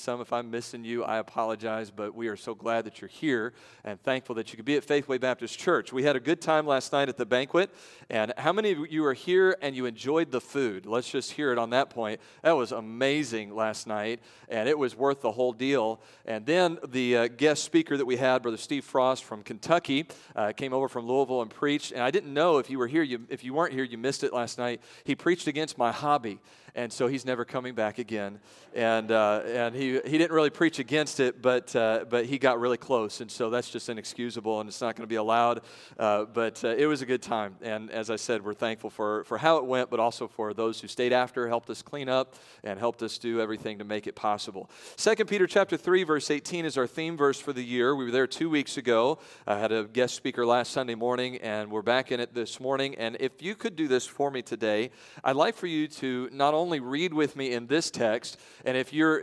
Some, if I'm missing you, I apologize, but we are so glad that you're here and thankful that you could be at Faithway Baptist Church. We had a good time last night at the banquet, and how many of you are here and you enjoyed the food? Let's just hear it on that point. That was amazing last night, and it was worth the whole deal. And then the guest speaker that we had, Brother Steve Frost from Kentucky, came over from Louisville and preached, and I didn't know if you were here. If you weren't here, you missed it last night. He preached against my hobby. And so he's never coming back again. And he didn't really preach against it, but he got really close. And so that's just inexcusable, and it's not going to be allowed. But it was a good time. And as I said, we're thankful for how it went, but also for those who stayed after, helped us clean up, and helped us do everything to make it possible. 2 Peter chapter 3, verse 18 is our theme verse for the year. We were there 2 weeks ago. I had a guest speaker last Sunday morning, and we're back in it this morning. And if you could do this for me today, I'd like for you to not only read with me in this text, and if you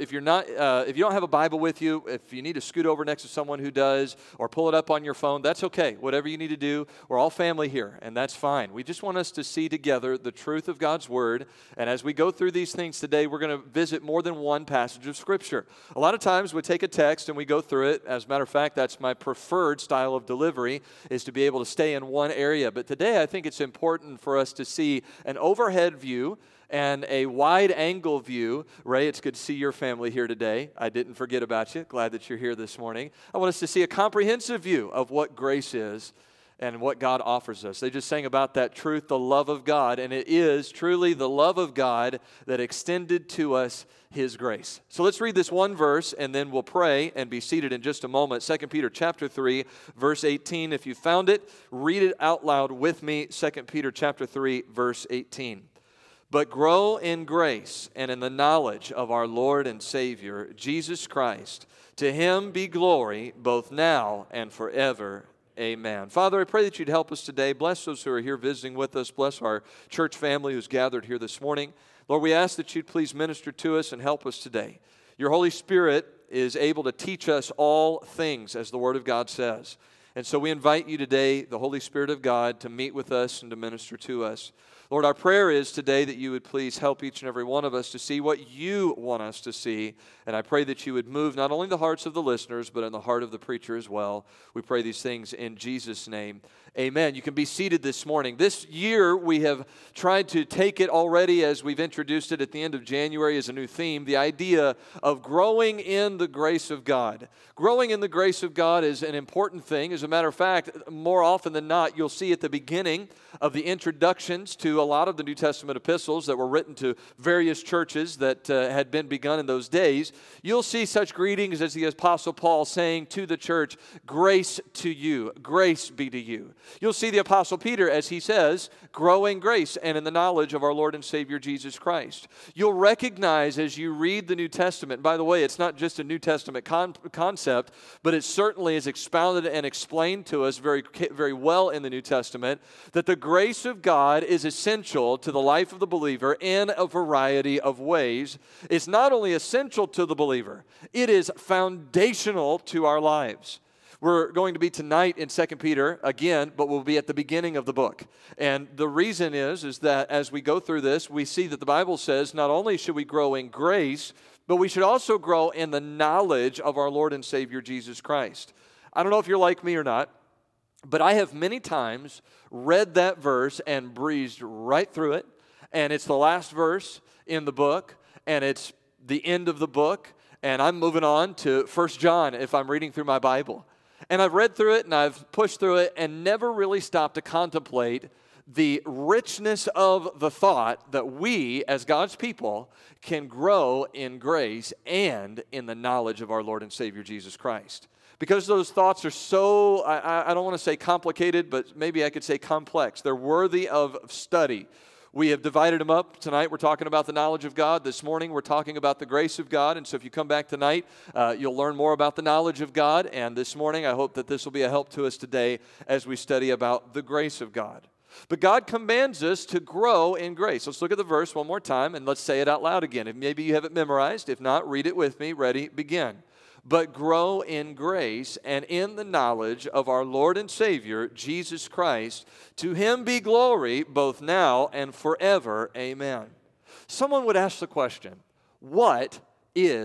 don't have a Bible with you, if you need to scoot over next to someone who does, or pull it up on your phone, that's okay. Whatever you need to do, we're all family here, and that's fine. We just want us to see together the truth of God's Word, and as we go through these things today, we're going to visit more than one passage of Scripture. A lot of times we take a text and we go through it. As a matter of fact, that's my preferred style of delivery, is to be able to stay in one area. But today I think it's important for us to see an overhead view and a wide-angle view. Ray, it's good to see your family here today. I didn't forget about you. Glad that you're here this morning. I want us to see a comprehensive view of what grace is and what God offers us. They just sang about that truth, the love of God, and it is truly the love of God that extended to us His grace. So let's read this one verse, and then we'll pray and be seated in just a moment. 2 Peter chapter 3, verse 18. If you found it, read it out loud with me. 2 Peter chapter 3, verse 18. But grow in grace and in the knowledge of our Lord and Savior, Jesus Christ. To Him be glory, both now and forever. Amen. Father, I pray that you'd help us today. Bless those who are here visiting with us. Bless our church family who's gathered here this morning. Lord, we ask that you'd please minister to us and help us today. Your Holy Spirit is able to teach us all things, as the Word of God says. And so we invite you today, the Holy Spirit of God, to meet with us and to minister to us. Lord, our prayer is today that you would please help each and every one of us to see what you want us to see. And I pray that you would move not only the hearts of the listeners, but in the heart of the preacher as well. We pray these things in Jesus' name. Amen. You can be seated this morning. This year, we have tried to take it already, as we've introduced it at the end of January as a new theme, the idea of growing in the grace of God. Growing in the grace of God is an important thing. As a matter of fact, more often than not, you'll see at the beginning of the introductions to a lot of the New Testament epistles that were written to various churches that had been begun in those days, you'll see such greetings as the Apostle Paul saying to the church, grace to you, grace be to you. You'll see the Apostle Peter, as he says, grow in grace and in the knowledge of our Lord and Savior Jesus Christ. You'll recognize as you read the New Testament, by the way, it's not just a New Testament concept, but it certainly is expounded and explained to us very, very well in the New Testament, that the grace of God is essential to the life of the believer in a variety of ways. It's not only essential to the believer, it is foundational to our lives. We're going to be tonight in 2 Peter again, but we'll be at the beginning of the book. And the reason is that as we go through this, we see that the Bible says not only should we grow in grace, but we should also grow in the knowledge of our Lord and Savior Jesus Christ. I don't know if you're like me or not, but I have many times read that verse and breezed right through it. And it's the last verse in the book, and it's the end of the book, and I'm moving on to 1 John if I'm reading through my Bible. And I've read through it, and I've pushed through it, and never really stopped to contemplate the richness of the thought that we, as God's people, can grow in grace and in the knowledge of our Lord and Savior Jesus Christ. Because those thoughts are so, I don't want to say complicated, but maybe I could say complex. They're worthy of study. We have divided them up. Tonight we're talking about the knowledge of God. This morning we're talking about the grace of God. And so if you come back tonight, you'll learn more about the knowledge of God. And this morning I hope that this will be a help to us today as we study about the grace of God. But God commands us to grow in grace. Let's look at the verse one more time and let's say it out loud again. If maybe you have it memorized. If not, read it with me. Ready? Begin. But grow in grace and in the knowledge of our Lord and Savior, Jesus Christ. To Him be glory both now and forever. Amen. Someone would ask the question, what is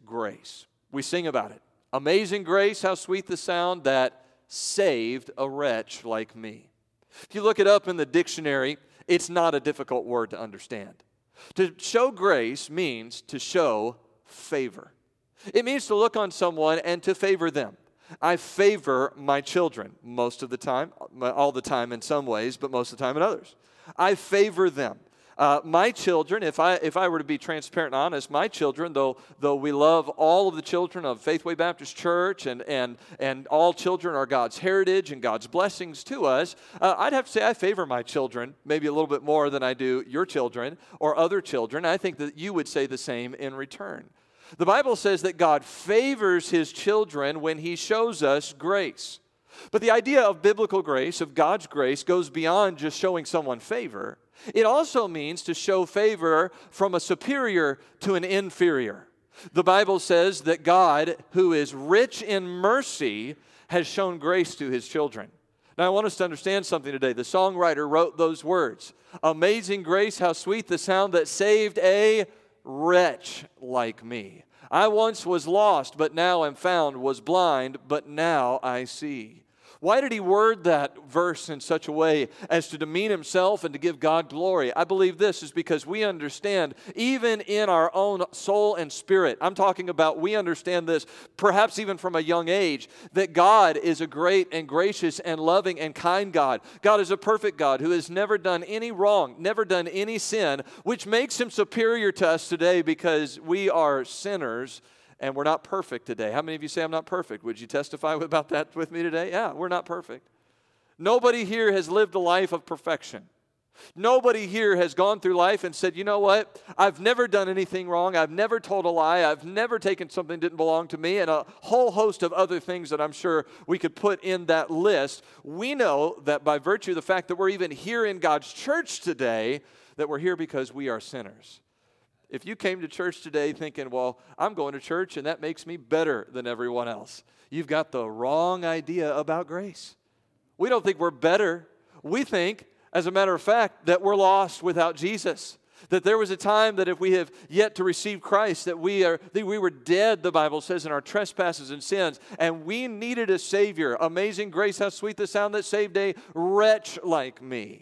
grace. We sing about it. Amazing grace, how sweet the sound that saved a wretch like me. If you look it up in the dictionary, it's not a difficult word to understand. To show grace means to show favor. It means to look on someone and to favor them. I favor my children most of the time, all the time in some ways, but most of the time in others. I favor them. My children, if I were to be transparent and honest, my children, though we love all of the children of Faithway Baptist Church and all children are God's heritage and God's blessings to us, I'd have to say I favor my children maybe a little bit more than I do your children or other children. I think that you would say the same in return. The Bible says that God favors His children when He shows us grace. But the idea of biblical grace, of God's grace, goes beyond just showing someone favor. It also means to show favor from a superior to an inferior. The Bible says that God, who is rich in mercy, has shown grace to His children. Now, I want us to understand something today. The songwriter wrote those words. Amazing grace, how sweet the sound that saved a wretch like me. I once was lost, but now am found, was blind, but now I see. Why did he word that verse in such a way as to demean himself and to give God glory? I believe this is because we understand, even in our own soul and spirit, I'm talking about we understand this perhaps even from a young age, that God is a great and gracious and loving and kind God. God is a perfect God who has never done any wrong, never done any sin, which makes Him superior to us today because we are sinners. And we're not perfect today. How many of you say I'm not perfect? Would you testify about that with me today? Yeah, we're not perfect. Nobody here has lived a life of perfection. Nobody here has gone through life and said, you know what? I've never done anything wrong. I've never told a lie. I've never taken something that didn't belong to me, and a whole host of other things that I'm sure we could put in that list. We know that by virtue of the fact that we're even here in God's church today, that we're here because we are sinners. If you came to church today thinking, well, I'm going to church and that makes me better than everyone else, you've got the wrong idea about grace. We don't think we're better. We think, as a matter of fact, that we're lost without Jesus. That there was a time that if we have yet to receive Christ, that we were dead, the Bible says, in our trespasses and sins, and we needed a Savior. Amazing grace, how sweet the sound that saved a wretch like me.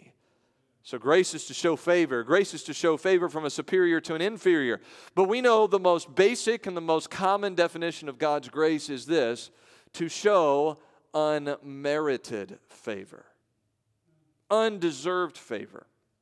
So grace is to show favor. Grace is to show favor from a superior to an inferior. But we know the most basic and the most common definition of God's grace is this: to show unmerited favor. Undeserved favor.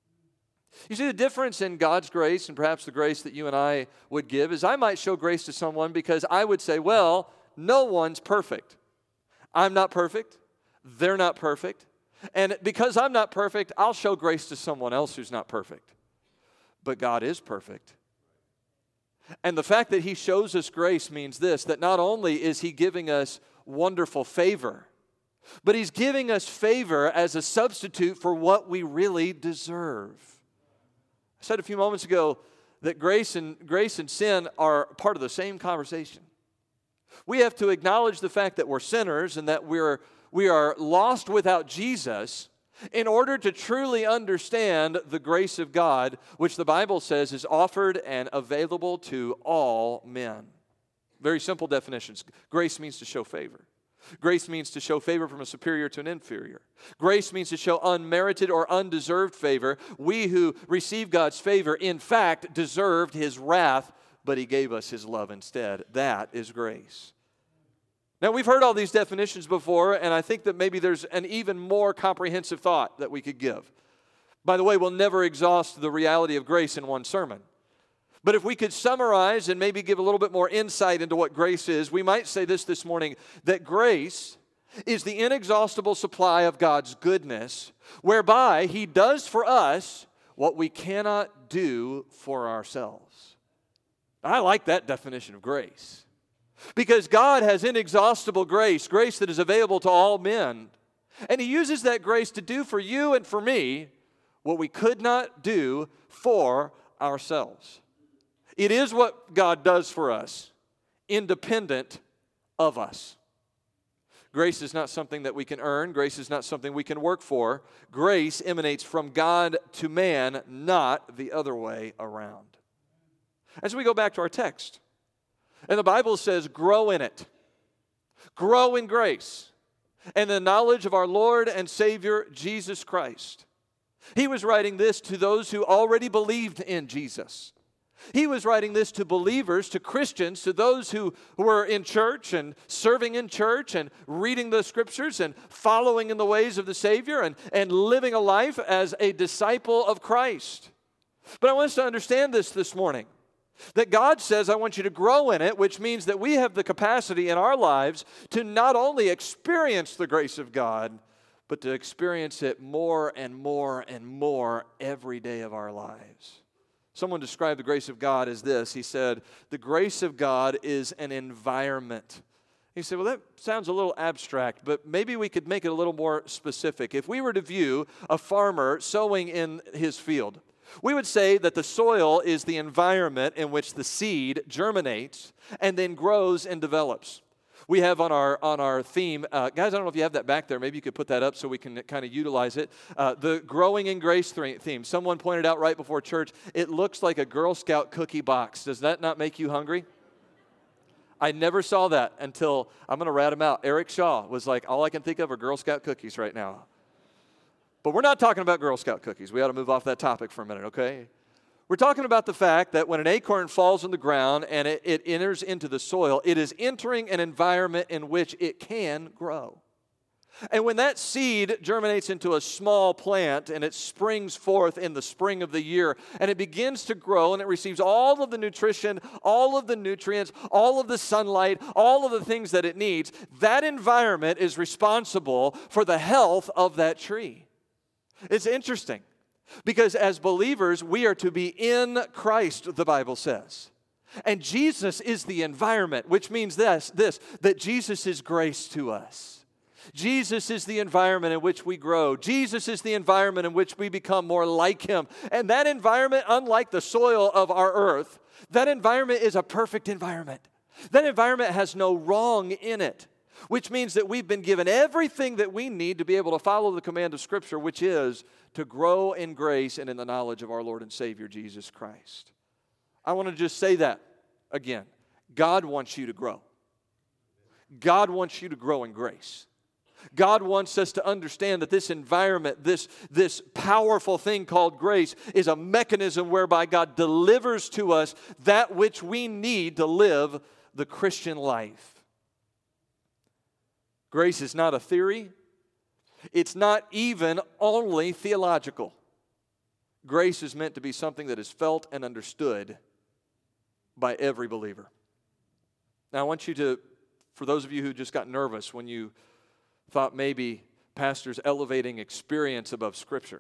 You see, the difference in God's grace and perhaps the grace that you and I would give is I might show grace to someone because I would say, well, no one's perfect. I'm not perfect. They're not perfect. And because I'm not perfect, I'll show grace to someone else who's not perfect. But God is perfect. And the fact that He shows us grace means this, that not only is He giving us wonderful favor, but He's giving us favor as a substitute for what we really deserve. I said a few moments ago that grace and sin are part of the same conversation. We have to acknowledge the fact that we're sinners and that we are lost without Jesus in order to truly understand the grace of God, which the Bible says is offered and available to all men. Very simple definitions. Grace means to show favor. Grace means to show favor from a superior to an inferior. Grace means to show unmerited or undeserved favor. We who receive God's favor, in fact, deserved His wrath, but He gave us His love instead. That is grace. Now, we've heard all these definitions before, and I think that maybe there's an even more comprehensive thought that we could give. By the way, we'll never exhaust the reality of grace in one sermon. But if we could summarize and maybe give a little bit more insight into what grace is, we might say this morning, that grace is the inexhaustible supply of God's goodness, whereby He does for us what we cannot do for ourselves. I like that definition of grace. Because God has inexhaustible grace, grace that is available to all men. And He uses that grace to do for you and for me what we could not do for ourselves. It is what God does for us, independent of us. Grace is not something that we can earn. Grace is not something we can work for. Grace emanates from God to man, not the other way around. As we go back to our text, And the Bible says, grow in it. Grow in grace and the knowledge of our Lord and Savior, Jesus Christ. He was writing this to those who already believed in Jesus. He was writing this to believers, to Christians, to those who were in church and serving in church and reading the Scriptures and following in the ways of the Savior and living a life as a disciple of Christ. But I want us to understand this morning, that God says, I want you to grow in it, which means that we have the capacity in our lives to not only experience the grace of God, but to experience it more and more and more every day of our lives. Someone described the grace of God as this. He said, the grace of God is an environment. He said, well, that sounds a little abstract, but maybe we could make it a little more specific. If we were to view a farmer sowing in his field, we would say that the soil is the environment in which the seed germinates and then grows and develops. We have on our theme, guys, I don't know if you have that back there. Maybe you could put that up so we can kind of utilize it. The Growing in Grace theme. Someone pointed out right before church, it looks like a Girl Scout cookie box. Does that not make you hungry? I never saw that until, I'm going to rat him out. Eric Shaw was like, all I can think of are Girl Scout cookies right now. But we're not talking about Girl Scout cookies. We ought to move off that topic for a minute, okay? We're talking about the fact that when an acorn falls on the ground and it enters into the soil, it is entering an environment in which it can grow. And when that seed germinates into a small plant and it springs forth in the spring of the year and it begins to grow and it receives all of the nutrition, all of the nutrients, all of the sunlight, all of the things that it needs, that environment is responsible for the health of that tree. It's interesting. Because as believers, we are to be in Christ, the Bible says. And Jesus is the environment, which means this, that Jesus is grace to us. Jesus is the environment in which we grow. Jesus is the environment in which we become more like Him. And that environment, unlike the soil of our earth, that environment is a perfect environment. That environment has no wrong in it, which means that we've been given everything that we need to be able to follow the command of Scripture, which is to grow in grace and in the knowledge of our Lord and Savior, Jesus Christ. I want to just say that again. God wants you to grow. God wants you to grow in grace. God wants us to understand that this environment, this powerful thing called grace, is a mechanism whereby God delivers to us that which we need to live the Christian life. Grace is not a theory. It's not even only theological. Grace is meant to be something that is felt and understood by every believer. Now, I want you to, for those of you who just got nervous when you thought maybe pastor's elevating experience above Scripture,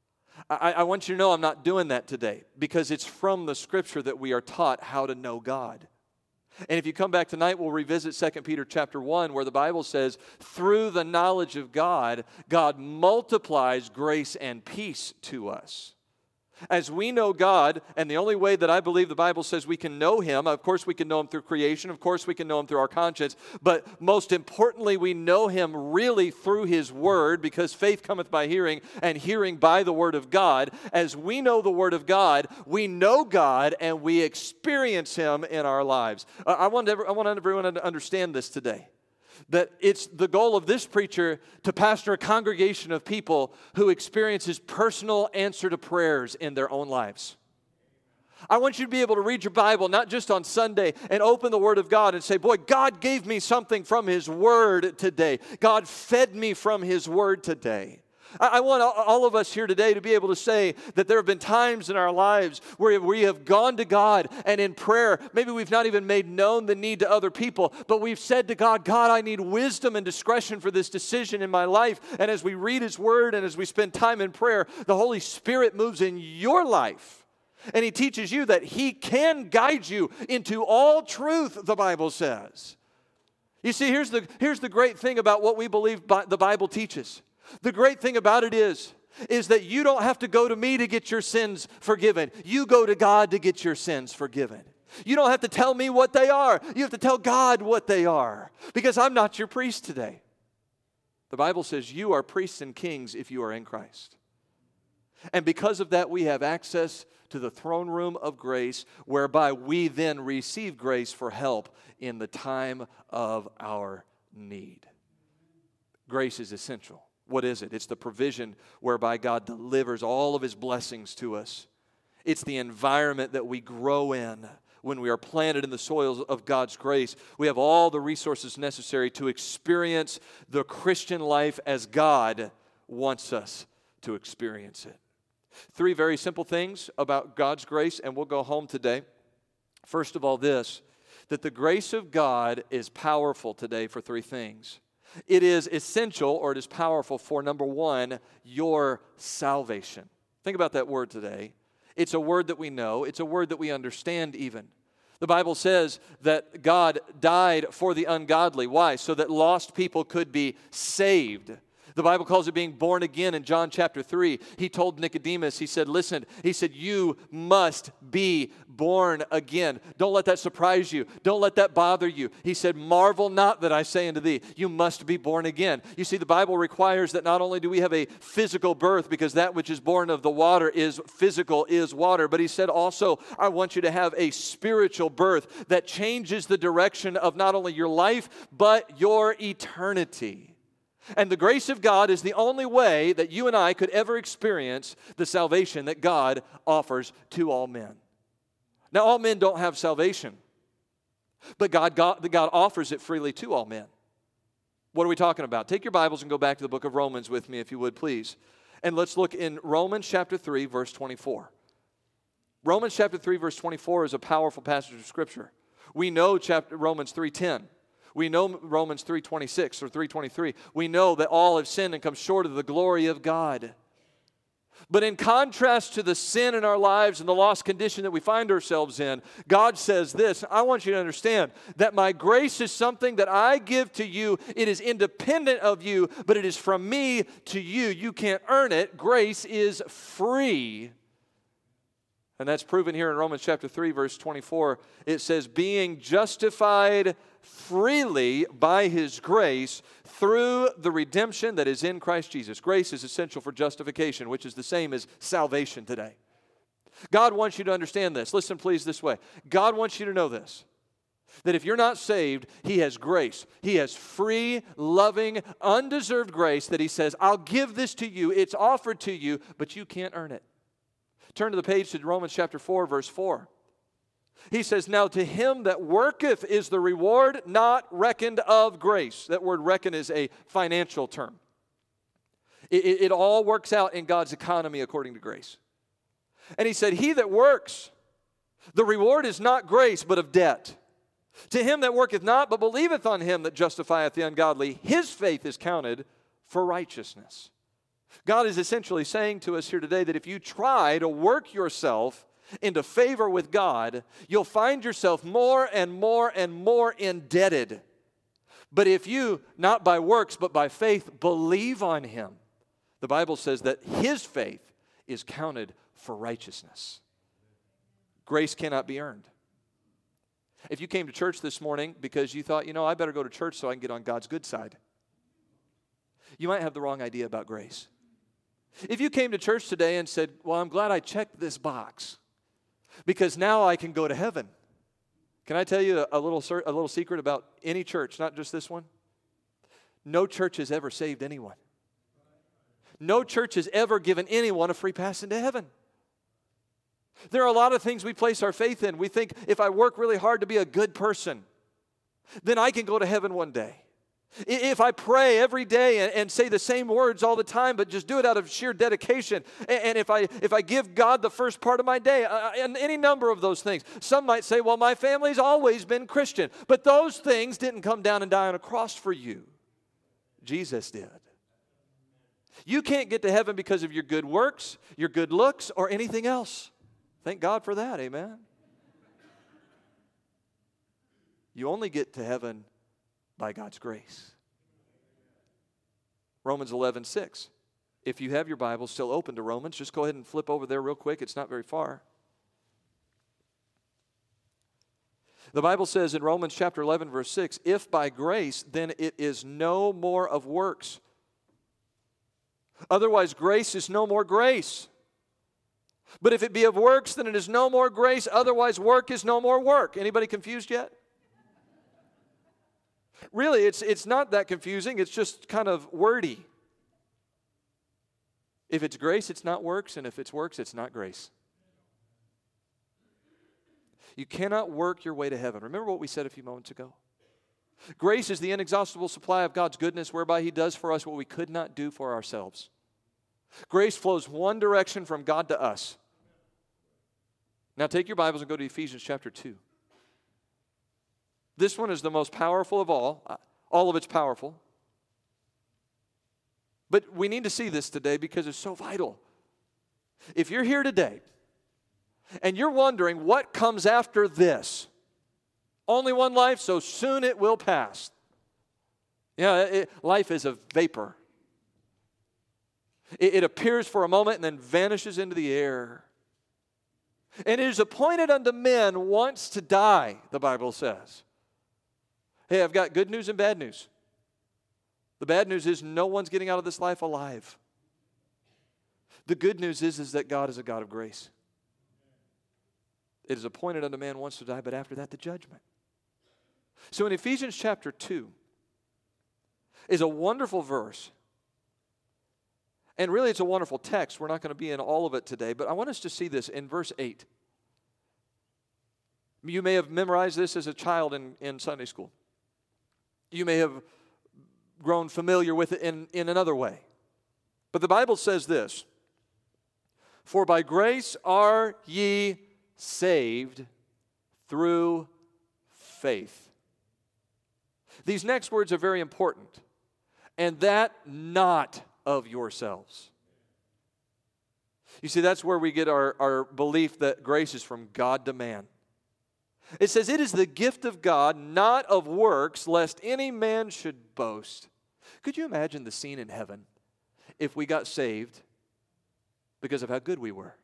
I want you to know I'm not doing that today, because it's from the Scripture that we are taught how to know God. And if you come back tonight, we'll revisit 2 Peter chapter 1, where the Bible says, through the knowledge of God, God multiplies grace and peace to us. As we know God, and the only way that I believe the Bible says we can know Him, of course we can know Him through creation, of course we can know Him through our conscience, but most importantly we know Him really through His Word, because faith cometh by hearing, and hearing by the Word of God. As we know the Word of God, we know God and we experience Him in our lives. I want everyone to understand this today. That it's the goal of this preacher to pastor a congregation of people who experiences personal answer to prayers in their own lives. I want you to be able to read your Bible, not just on Sunday, and open the Word of God and say, boy, God gave me something from His Word today. God fed me from His Word today. I want all of us here today to be able to say that there have been times in our lives where we have gone to God and in prayer, maybe we've not even made known the need to other people, but we've said to God, God, I need wisdom and discretion for this decision in my life. And as we read His Word and as we spend time in prayer, the Holy Spirit moves in your life. And He teaches you that He can guide you into all truth, the Bible says. You see, here's the great thing about what we believe the Bible teaches. The great thing about it is that you don't have to go to me to get your sins forgiven. You go to God to get your sins forgiven. You don't have to tell me what they are. You have to tell God what they are, because I'm not your priest today. The Bible says you are priests and kings if you are in Christ. And because of that, we have access to the throne room of grace, whereby we then receive grace for help in the time of our need. Grace is essential. What is it? It's the provision whereby God delivers all of His blessings to us. It's the environment that we grow in when we are planted in the soils of God's grace. We have all the resources necessary to experience the Christian life as God wants us to experience it. 3 very simple things about God's grace, and we'll go home today. First of all, this, that the grace of God is powerful today for 3 things. It is essential, or it is powerful for, number 1, your salvation. Think about that word today. It's a word that we know. It's a word that we understand even. The Bible says that God died for the ungodly. Why? So that lost people could be saved. The Bible calls it being born again in John chapter 3. He told Nicodemus, he said, listen, he said, you must be born again. Don't let that surprise you. Don't let that bother you. He said, marvel not that I say unto thee, you must be born again. You see, the Bible requires that not only do we have a physical birth, because that which is born of the water is physical, is water, but he said also, I want you to have a spiritual birth that changes the direction of not only your life, but your eternity. And the grace of God is the only way that you and I could ever experience the salvation that God offers to all men. Now, all men don't have salvation, but God offers it freely to all men. What are we talking about? Take your Bibles and go back to the book of Romans with me, if you would, please. And let's look in Romans chapter 3, verse 24. Romans chapter 3, verse 24 is a powerful passage of Scripture. We know Romans 3:10. We know Romans 3:26 or 3:23. We know that all have sinned and come short of the glory of God. But in contrast to the sin in our lives and the lost condition that we find ourselves in, God says this, I want you to understand that my grace is something that I give to you. It is independent of you, but it is from me to you. You can't earn it. Grace is free. And that's proven here in Romans chapter 3, verse 24. It says, being justified freely by His grace through the redemption that is in Christ Jesus. Grace is essential for justification, which is the same as salvation today. God wants you to understand this. Listen, please, this way. God wants you to know this, that if you're not saved, He has grace. He has free, loving, undeserved grace that He says, I'll give this to you. It's offered to you, but you can't earn it. Turn to the page to Romans chapter 4, verse 4. He says, now to him that worketh is the reward not reckoned of grace. That word reckon is a financial term. It all works out in God's economy according to grace. And he said, he that works, the reward is not grace, but of debt. To him that worketh not, but believeth on him that justifieth the ungodly, his faith is counted for righteousness. God is essentially saying to us here today that if you try to work yourself into favor with God, you'll find yourself more and more and more indebted. But if you, not by works, but by faith, believe on Him, the Bible says that His faith is counted for righteousness. Grace cannot be earned. If you came to church this morning because you thought, I better go to church so I can get on God's good side, you might have the wrong idea about grace. If you came to church today and said, well, I'm glad I checked this box because now I can go to heaven. Can I tell you a little secret about any church, not just this one? No church has ever saved anyone. No church has ever given anyone a free pass into heaven. There are a lot of things we place our faith in. We think if I work really hard to be a good person, then I can go to heaven one day. If I pray every day and say the same words all the time, but just do it out of sheer dedication, and if I give God the first part of my day, and any number of those things. Some might say, well, my family's always been Christian, but those things didn't come down and die on a cross for you. Jesus did. You can't get to heaven because of your good works, your good looks, or anything else. Thank God for that, amen? You only get to heaven by God's grace. Romans 11:6. If you have your Bible still open to Romans, just go ahead and flip over there real quick. It's not very far. The Bible says in Romans chapter 11, verse 6, if by grace, then it is no more of works. Otherwise, grace is no more grace. But if it be of works, then it is no more grace. Otherwise, work is no more work. Anybody confused yet? Really, it's not that confusing. It's just kind of wordy. If it's grace, it's not works. And if it's works, it's not grace. You cannot work your way to heaven. Remember what we said a few moments ago? Grace is the inexhaustible supply of God's goodness whereby He does for us what we could not do for ourselves. Grace flows one direction from God to us. Now take your Bibles and go to Ephesians chapter 2. This one is the most powerful of all. All of it's powerful. But we need to see this today because it's so vital. If you're here today and you're wondering what comes after this, only one life, so soon it will pass. Life is a vapor. It appears for a moment and then vanishes into the air. And it is appointed unto men once to die, the Bible says. Hey, I've got good news and bad news. The bad news is no one's getting out of this life alive. The good news is that God is a God of grace. It is appointed unto man once to die, but after that, the judgment. So in Ephesians chapter 2 is a wonderful verse. And really, it's a wonderful text. We're not going to be in all of it today, but I want us to see this in verse 8. You may have memorized this as a child in Sunday school. You may have grown familiar with it in another way. But the Bible says this, "For by grace are ye saved through faith." These next words are very important. "And that not of yourselves." You see, that's where we get our belief that grace is from God to man. It says, "It is the gift of God, not of works, lest any man should boast." Could you imagine the scene in heaven if we got saved because of how good we were?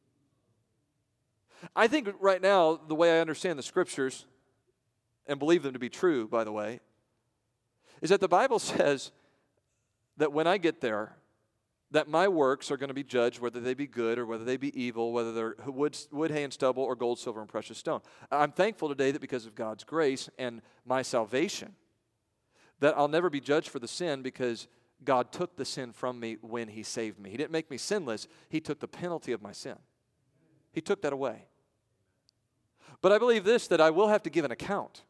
I think right now, the way I understand the Scriptures, and believe them to be true, by the way, is that the Bible says that when I get there, that my works are going to be judged, whether they be good or whether they be evil, whether they're wood, hay, and stubble, or gold, silver, and precious stone. I'm thankful today that because of God's grace and my salvation, that I'll never be judged for the sin because God took the sin from me when He saved me. He didn't make me sinless. He took the penalty of my sin. He took that away. But I believe this, that I will have to give an account.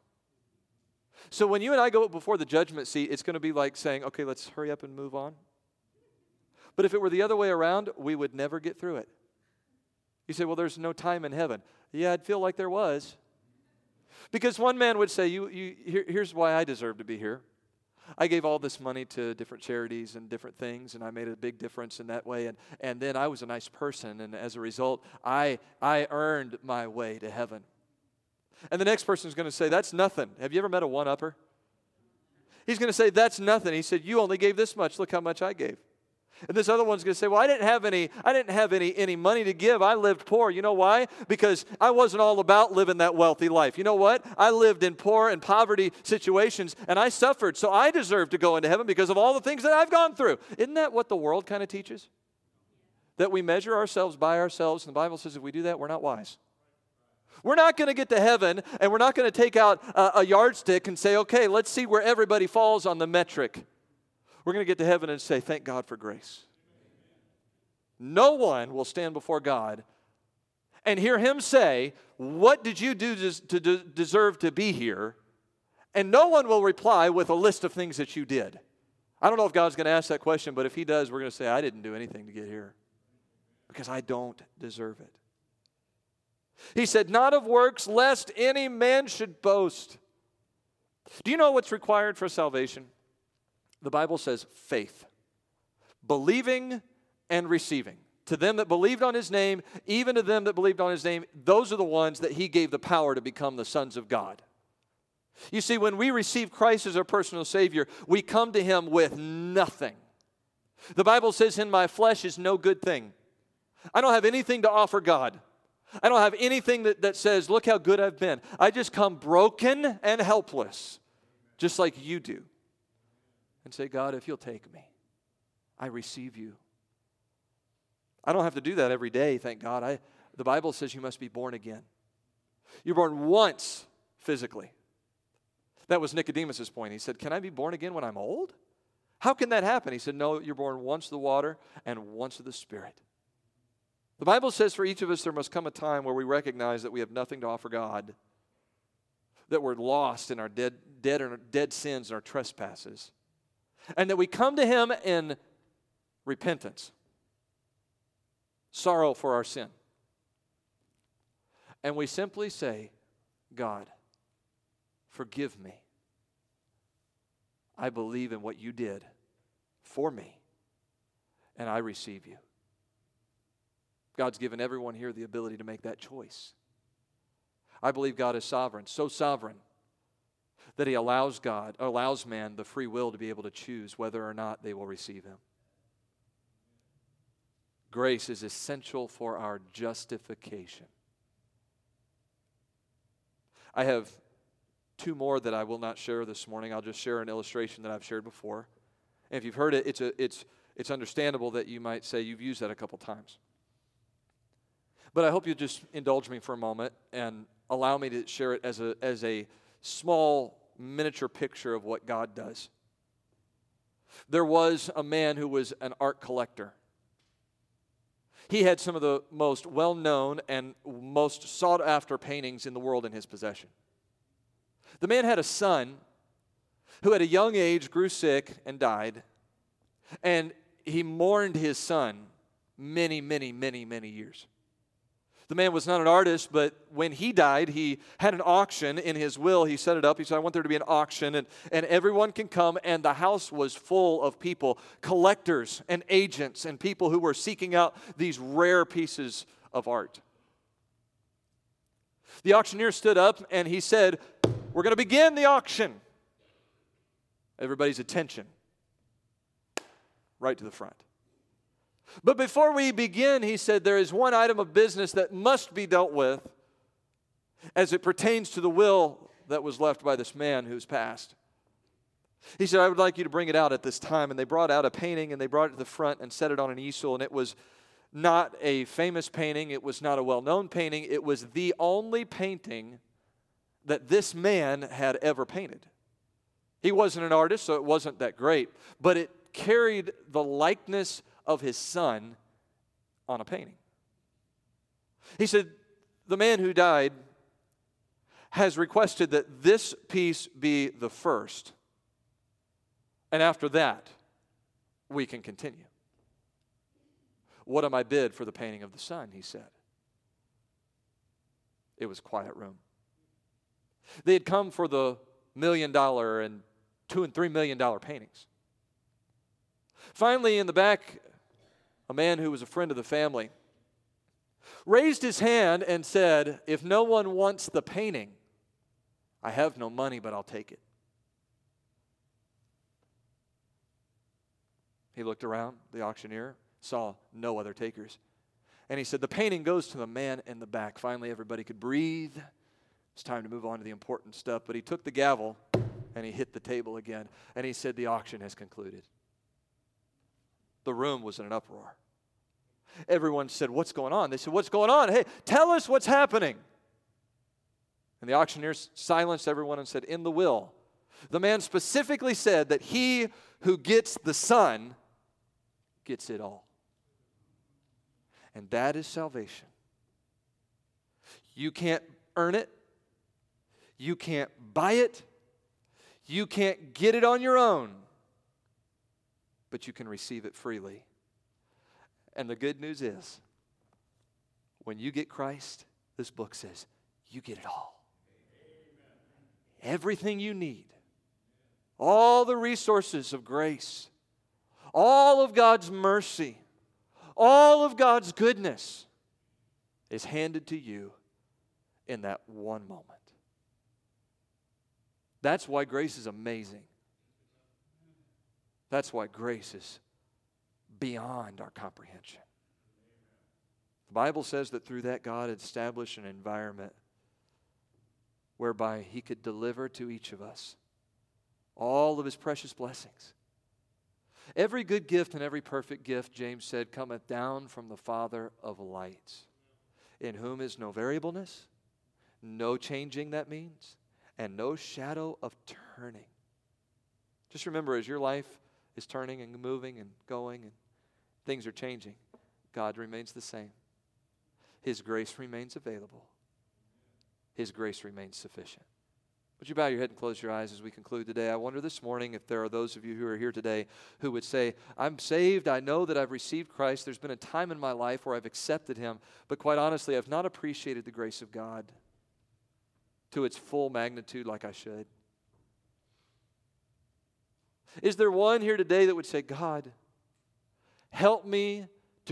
So when you and I go before the judgment seat, it's going to be like saying, okay, let's hurry up and move on. But if it were the other way around, we would never get through it. You say, well, there's no time in heaven. Yeah, I'd feel like there was. Because one man would say, here's why I deserve to be here. I gave all this money to different charities and different things, and I made a big difference in that way. And then I was a nice person, and as a result, I earned my way to heaven. And the next person is going to say, that's nothing. Have you ever met a one-upper? He's going to say, that's nothing. He said, you only gave this much. Look how much I gave. And this other one's going to say, well, I didn't have any money to give. I lived poor. You know why? Because I wasn't all about living that wealthy life. You know what? I lived in poor and poverty situations, and I suffered. So I deserve to go into heaven because of all the things that I've gone through. Isn't that what the world kind of teaches? That we measure ourselves by ourselves, and the Bible says if we do that, we're not wise. We're not going to get to heaven, and we're not going to take out a yardstick and say, okay, let's see where everybody falls on the metric. We're going to get to heaven and say, thank God for grace. No one will stand before God and hear Him say, what did you do to deserve to be here? And no one will reply with a list of things that you did. I don't know if God's going to ask that question, but if He does, we're going to say, I didn't do anything to get here because I don't deserve it. He said, not of works, lest any man should boast. Do you know what's required for salvation? The Bible says faith, believing and receiving. To them that believed on His name, even to them that believed on His name, those are the ones that He gave the power to become the sons of God. You see, when we receive Christ as our personal Savior, we come to Him with nothing. The Bible says, in my flesh is no good thing. I don't have anything to offer God. I don't have anything that says, look how good I've been. I just come broken and helpless, just like you do. And say, God, if you'll take me, I receive you. I don't have to do that every day, thank God. The Bible says you must be born again. You're born once physically. That was Nicodemus' point. He said, can I be born again when I'm old? How can that happen? He said, no, you're born once of the water and once of the Spirit. The Bible says for each of us there must come a time where we recognize that we have nothing to offer God, that we're lost in our dead sins and our trespasses, and that we come to Him in repentance, sorrow for our sin. And we simply say, God, forgive me. I believe in what you did for me, and I receive you. God's given everyone here the ability to make that choice. I believe God is sovereign, so sovereign that He allows man the free will to be able to choose whether or not they will receive Him. Grace is essential for our justification. I have two more that I will not share this morning. I'll just share an illustration that I've shared before. And if you've heard it, it's understandable that you might say you've used that a couple times. But I hope you'll just indulge me for a moment and allow me to share it as a small miniature picture of what God does. There was a man who was an art collector. He had some of the most well-known and most sought-after paintings in the world in his possession. The man had a son who at a young age grew sick and died, and he mourned his son many, many, many, many years. The man was not an artist, but when he died, he had an auction in his will. He set it up. He said, I want there to be an auction, and everyone can come, and the house was full of people, collectors and agents and people who were seeking out these rare pieces of art. The auctioneer stood up, and he said, we're going to begin the auction. Everybody's attention right to the front. But before we begin, he said, there is one item of business that must be dealt with as it pertains to the will that was left by this man who's passed. He said, I would like you to bring it out at this time. And they brought out a painting, and they brought it to the front and set it on an easel. And it was not a famous painting. It was not a well-known painting. It was the only painting that this man had ever painted. He wasn't an artist, so it wasn't that great. But it carried the likeness of his son on a painting. He said, the man who died has requested that this piece be the first, and after that, we can continue. What am I bid for the painting of the son? He said. It was a quiet room. They had come for the $1 million and $2 and $3 million paintings. Finally, in the back, a man who was a friend of the family raised his hand and said, if no one wants the painting, I have no money, but I'll take it. He looked around, the auctioneer, saw no other takers. And he said, the painting goes to the man in the back. Finally, everybody could breathe. It's time to move on to the important stuff. But he took the gavel and he hit the table again. And he said, the auction has concluded. The room was in an uproar. Everyone said, what's going on? They said, what's going on? Hey, tell us what's happening. And the auctioneer silenced everyone and said, in the will, the man specifically said that he who gets the son gets it all. And that is salvation. You can't earn it. You can't buy it. You can't get it on your own. But you can receive it freely. And the good news is, when you get Christ, this book says, you get it all. Everything you need. All the resources of grace. All of God's mercy. All of God's goodness is handed to you in that one moment. That's why grace is amazing. That's why grace is beyond our comprehension. The Bible says that through that God had established an environment whereby He could deliver to each of us all of His precious blessings. Every good gift and every perfect gift, James said, cometh down from the Father of lights, in whom is no variableness, no changing, that means, and no shadow of turning. Just remember, as your life is turning and moving and going and things are changing, God remains the same. His grace remains available. His grace remains sufficient. Would you bow your head and close your eyes as we conclude today? I wonder this morning if there are those of you who are here today who would say, I'm saved, I know that I've received Christ, there's been a time in my life where I've accepted Him, but quite honestly, I've not appreciated the grace of God to its full magnitude like I should. Is there one here today that would say, God, help me